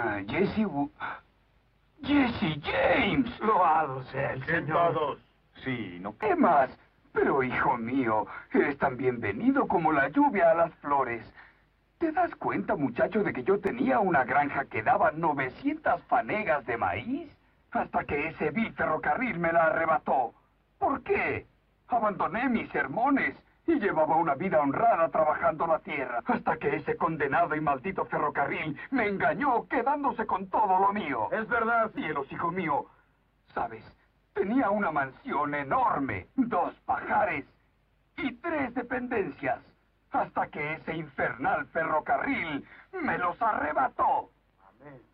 Jesse... Jesse James. Loado sea el Señor. Sentados. Sí, no temas. Pero, hijo mío, eres tan bienvenido como la lluvia a las flores. ¿Te das cuenta, muchacho, de que yo tenía una granja que daba 900 fanegas de maíz? Hasta que ese vil ferrocarril me la arrebató. ¿Por qué? Abandoné mis sermones y llevaba una vida honrada trabajando la tierra, hasta que ese condenado y maldito ferrocarril me engañó, quedándose con todo lo mío. Es verdad. Cielos, hijo mío. ¿Sabes? Tenía una mansión enorme, 2 pajares y 3 dependencias, hasta que ese infernal ferrocarril me los arrebató. Amén.